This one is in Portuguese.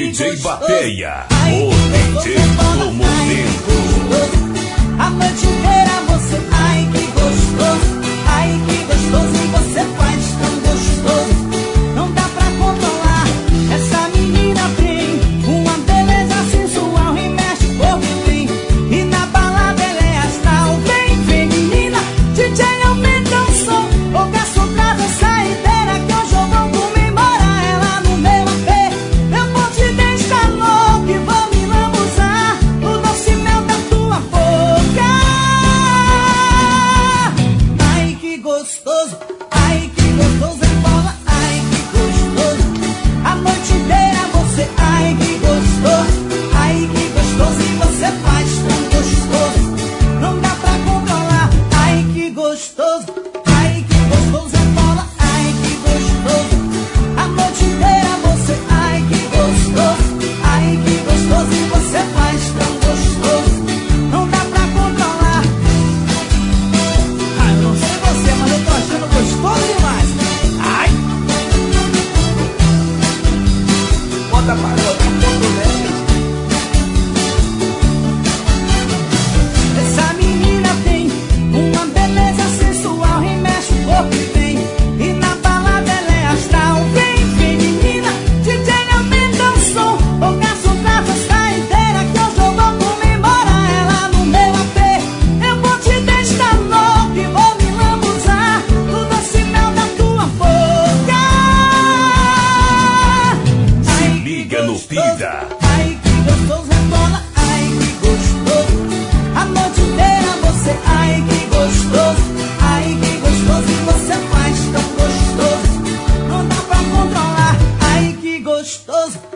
DJ Bateia, o DJ do momento. A noite inteira você, ai que gostoso, ai que gostoso, e você faz tão gostoso, não dá pra controlar. Essa menina tem uma beleza sensual e mexe o corpo bem, e na balada ela é astral. Vem, vem menina, DJ aumenta o som, o garçom traz a saideira que hoje eu vou comemorar ela no meu AP. Eu vou te deixar louco e vou me lambuzar o doce mel da tua boca. Ai que gostoso, ai que gostoso é bola, ai que gostoso. A noite inteira você, ai que gostoso, e você faz tão gostoso, não dá pra controlar. Ai que gostoso é bola, ai que gostoso. A noite inteira você, ai que gostoso, e você faz tão gostoso, não dá pra controlar. Ah, eu não sei você, mas eu tô achando gostoso demais. Ai, bota pra botar fogo, né? Essa menina tem uma beleza sensual e mexe o corpo bem, e na balada ela é astral. Vem, vem menina, DJ aumenta o som, o garçom traz a saideira que hoje eu vou comemorar ela no meu AP. Eu vou te deixar louco e vou me lambuzar o doce mel da tua boca. Se liga no Pida. Ai que gostoso é bola, ai que gostoso. A noite inteira você, ai que gostoso, e você faz tão gostoso, não dá pra controlar. Ai que gostoso.